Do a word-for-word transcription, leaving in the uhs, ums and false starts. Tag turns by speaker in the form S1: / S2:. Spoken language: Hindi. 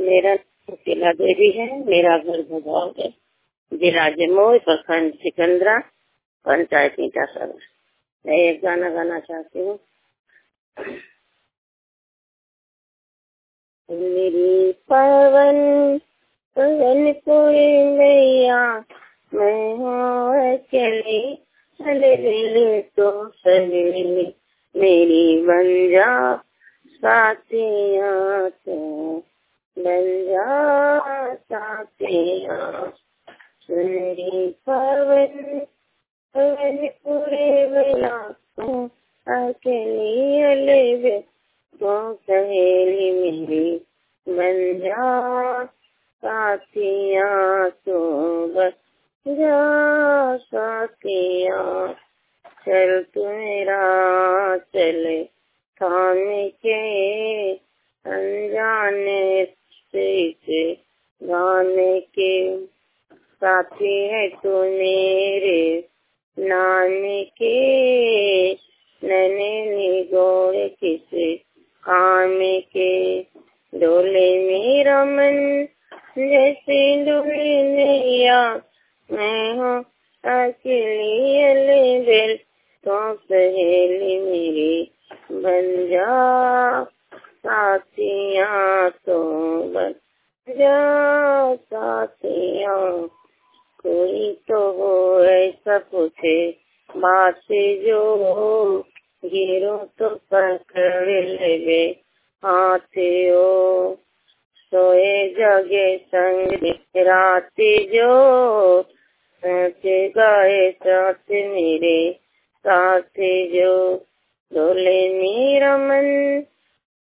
S1: मेरा नाम शीला देवी है। मेरा घर भगवान है, जिला जमुई, प्रखंड सिकंदरा, पंचायत ईटा सदर। मैं एक गाना गाना चाहती हूँ। मेरी पवन पवन कोई मैया, मैं हूँ अकेली, सवेरे तो सवेरे मेरी बन जा साथिया, तो बन जा साथिया। मेरी पवन पवन पूरे बेला, अकेली अलग तो सहेली मेरी बन जा साथिया, तो बन जा साथिया। चल तू मेरा चले थाने के, अनजाने से गाने के, साथी है तू मेरे नाने के, नैने निगोरे किसे काम के। डोले मेरा मन जैसे डोले नैया, मैं हूँ अकेली अलबेल तो सहेली मेरी बन जा साथिया, तो बन जा साथिया। कोई तो हो ऐसा पूछे बात जो, गिरो तो पकड़ लेवे हाथियो। सोए जगे संग राती जो, सच गाए साथ मेरे साथ जो। डोले मेरा मन